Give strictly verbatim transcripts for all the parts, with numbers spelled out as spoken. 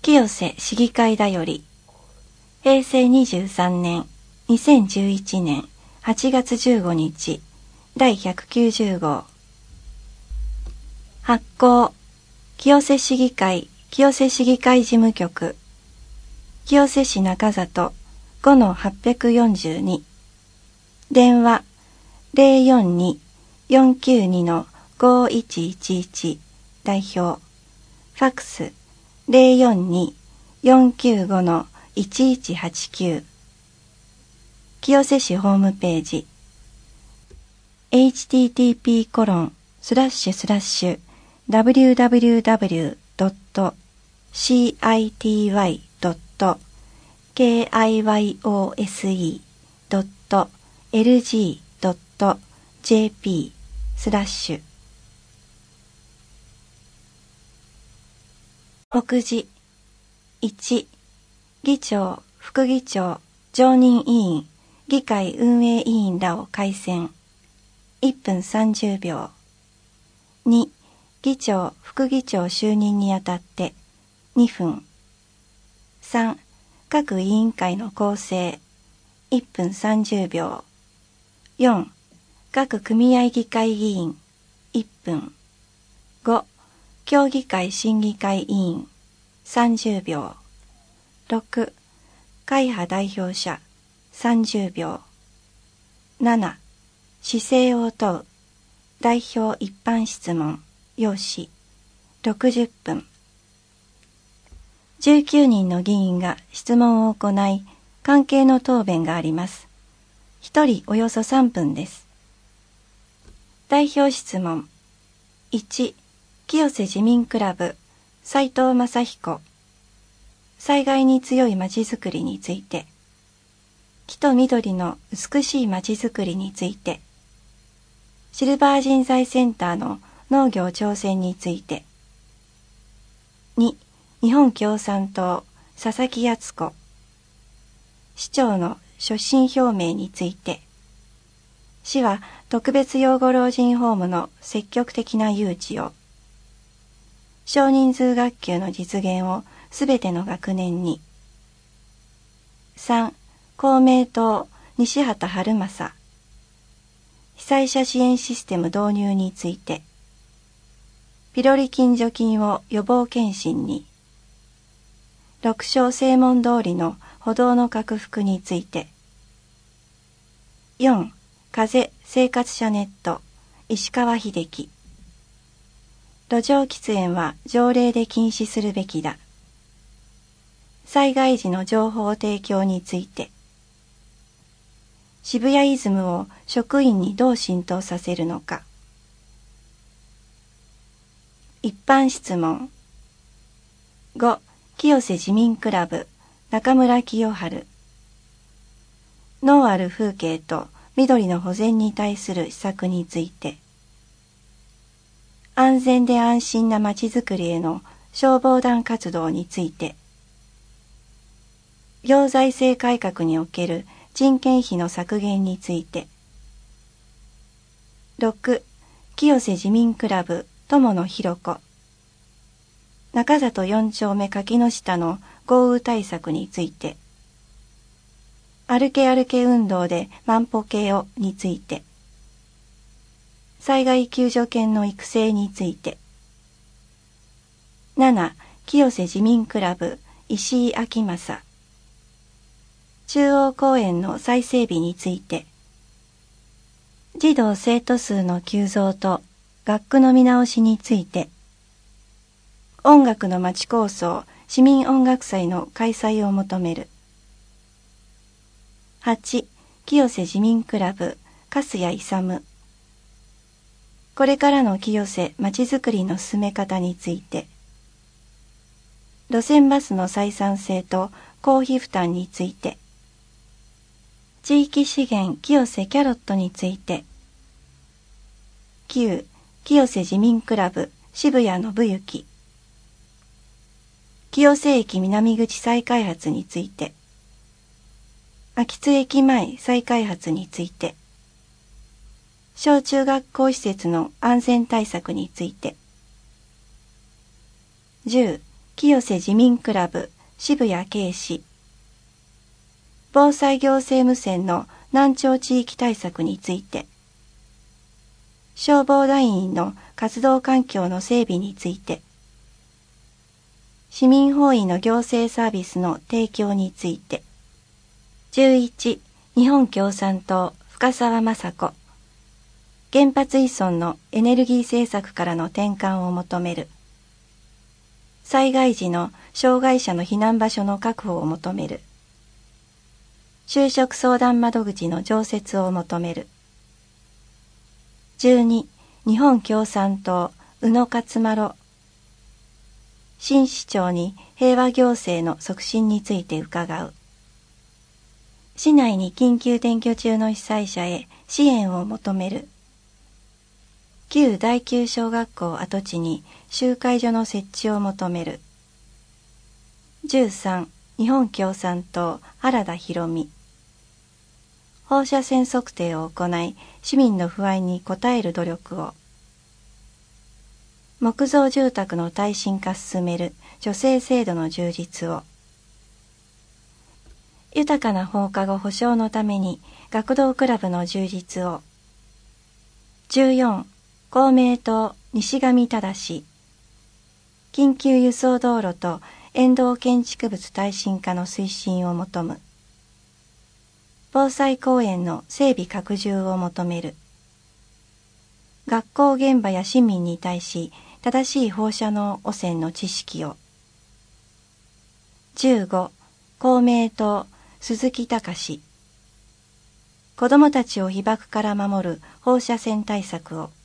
清瀬市議会だより、へいせいにじゅうさんねん、にせんじゅういちねんはちがつじゅうごにち、だいひゃくきゅうじゅうごう。発行、清瀬市議会、清瀬市議会事務局、清瀬市中里 ごのはっぴゃくよんじゅうに、電話 ゼロよんに よんきゅうに ごいちいちいち 代表、ファックス ゼロよんに よんきゅうご いちいちはちきゅう、清瀬市ホームページ エイチティーティーピーコロンスラッシュスラッシュダブリューダブリューダブリュードットシーアイティーワイドットケーアイワイオーエスイードットエルジードットジェーピースラッシュ目次いち、議長、副議長、常任委員、議会運営委員らを改選。いっぷんさんじゅうびょう。に、議長、副議長就任にあたってにふん。さん、各委員会の構成いっぷんさんじゅうびょう。よん、各組合議会議員いっぷん。ご、協議会審議会委員さんじゅうびょう。ろく、会派代表者さんじゅうびょう。なな、市政を問う代表一般質問要旨ろくじゅっぷん。じゅうきゅうにんの議員が質問を行い、関係の答弁があります。ひとりおよそさんぷんです。代表質問いち、清瀬自民クラブ斉藤正彦、災害に強いまちづくりについて、木と緑の美しいまちづくりについて、シルバー人材センターの農業挑戦について。に、日本共産党佐々木敦子、市長の所信表明について。市は特別養護老人ホームの積極的な誘致を、少人数学級の実現をすべての学年に。さん、公明党西畑春正、被災者支援システム導入について。ピロリ菌除菌を予防検診に。六小正門通りの歩道の拡幅について。よん、風生活者ネット石川秀樹、路上喫煙は条例で禁止するべきだ。災害時の情報提供について。渋谷イズムを職員にどう浸透させるのか。一般質問ご、清瀬自民クラブ中村清春、農ある風景と緑の保全に対する施策について。安全で安心なまちづくりへの消防団活動について。行財政改革における人件費の削減について。ろく、清瀬自民クラブ友野博子、中里よん丁目柿の下の豪雨対策について。歩け歩け運動で万歩計をについて。災害救助犬の育成について。なな、清瀬自民クラブ石井明正、中央公園の再整備について。児童生徒数の急増と学区の見直しについて。音楽の街構想市民音楽祭の開催を求める。はち、清瀬自民クラブ粕谷勇、これからの清瀬まちづくりの進め方について。路線バスの採算性と公費負担について。地域資源清瀬キャロットについて。きゅう、清瀬自民クラブ渋谷信之、清瀬駅南口再開発について。秋津駅前再開発について。小中学校施設の安全対策について。じゅう、 清瀬自民クラブ渋谷警視。防災行政無線の難聴地域対策について。消防団員の活動環境の整備について。市民本位の行政サービスの提供について。じゅういち、日本共産党深澤雅子。原発依存のエネルギー政策からの転換を求める。災害時の障害者の避難場所の確保を求める。就職相談窓口の常設を求める。じゅうに、日本共産党宇野勝麿。新市長に平和行政の促進について伺う。市内に緊急転居中の被災者へ支援を求める。旧第九小学校跡地に集会所の設置を求める。じゅうさん、日本共産党原田博美。放射線測定を行い、市民の不安に応える努力を。木造住宅の耐震化進める助成制度の充実を。豊かな放課後保障のために学童クラブの充実を。じゅうよん、公明党西上忠。緊急輸送道路と沿道建築物耐震化の推進を求む。防災公園の整備拡充を求める。学校現場や市民に対し正しい放射能汚染の知識を。じゅうご、公明党鈴木隆。子どもたちを被爆から守る放射線対策を。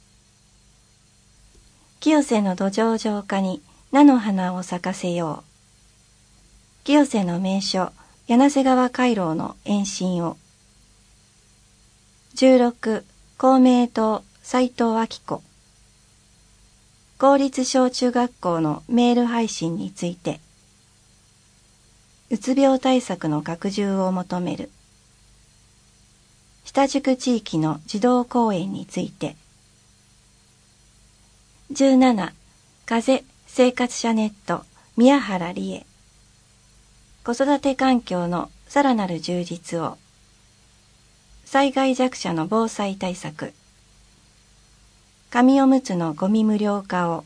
清瀬の土壌浄化に菜の花を咲かせよう。清瀬の名所柳瀬川回廊の延伸を。じゅうろく、公明党斉藤明子。公立小中学校のメール配信について。うつ病対策の拡充を求める。下宿地域の児童公園について。じゅうなな、風生活者ネット宮原理恵。子育て環境のさらなる充実を。災害弱者の防災対策。紙おむつのゴミ無料化を。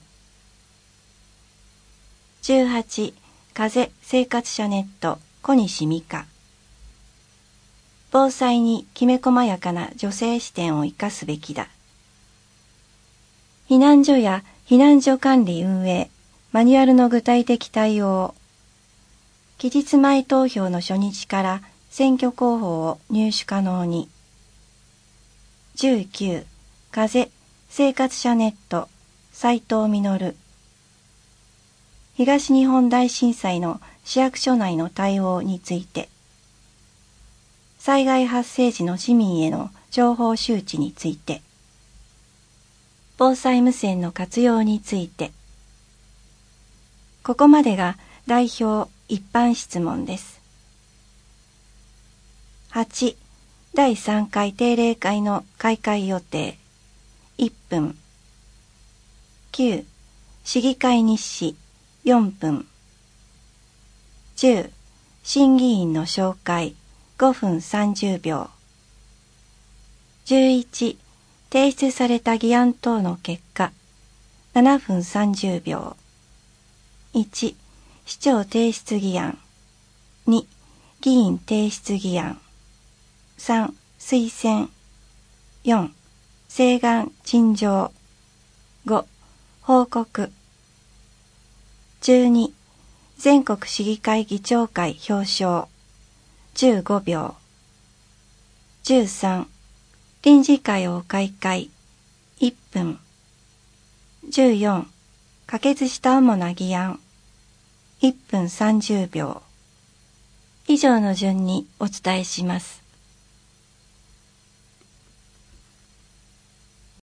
じゅうはち、風生活者ネット小西美香。防災にきめ細やかな女性視点を生かすべきだ。避難所や避難所管理運営、マニュアルの具体的対応。期日前投票の初日から選挙公報を入手可能に。じゅうきゅう、風生活者ネット斉藤実。東日本大震災の市役所内の対応について。災害発生時の市民への情報周知について。防災無線の活用について。ここまでが代表一般質問です。はち、だいさんかい定例会の開会予定。いっぷん。きゅう、市議会日誌よんぷん。じゅう、審議員の紹介ごふんさんじゅうびょう。じゅういち、提出された議案等の結果ななふんさんじゅうびょう。いち、市長提出議案。に、議員提出議案。さん、推薦。よん、請願陳情。ご、報告。じゅうに、全国市議会議長会表彰。じゅうごびょう。じゅうさん、臨時会を開会。いっぷん。じゅうよん、可決した主な議案。いっぷんさんじゅうびょう。以上の順にお伝えします。